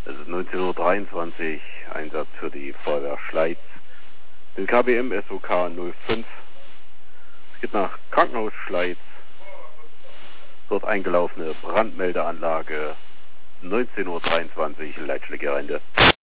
Es ist 19:23 Uhr, Einsatz für die Feuerwehr Schleiz. Den KBM SOK 05. Es geht nach Krankenhaus Schleiz. Dort eingelaufene Brandmeldeanlage. 19:23 Uhr, Leitstelle Gerende.